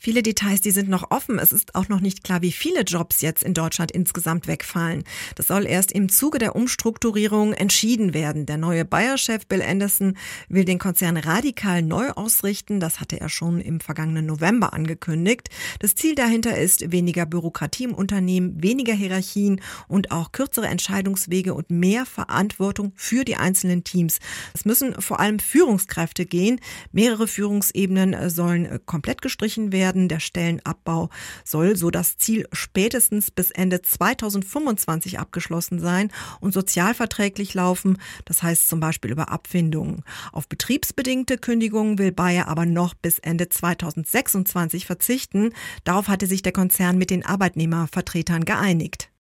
Viele Details, die sind noch offen. Es ist auch noch nicht klar, wie viele Jobs jetzt in Deutschland insgesamt wegfallen. Das soll erst im Zuge der Umstrukturierung entschieden werden. Der neue Bayer-Chef Bill Anderson will den Konzern radikal neu ausrichten. Das hatte er schon im vergangenen November angekündigt. Das Ziel dahinter ist weniger Bürokratie im Unternehmen, weniger Hierarchien und auch kürzere Entscheidungswege und mehr Verantwortung für die einzelnen Teams. Es müssen vor allem Führungskräfte gehen. Mehrere Führungsebenen sollen komplett gestrichen werden. Der Stellenabbau soll, so das Ziel, spätestens bis Ende 2025 abgeschlossen sein und sozialverträglich laufen. Das heißt zum Beispiel über Abfindungen. Auf betriebsbedingte Kündigungen will Bayer aber noch bis Ende 2026 verzichten. Darauf hatte sich der Konzern mit den Arbeitnehmervertretern geeinigt.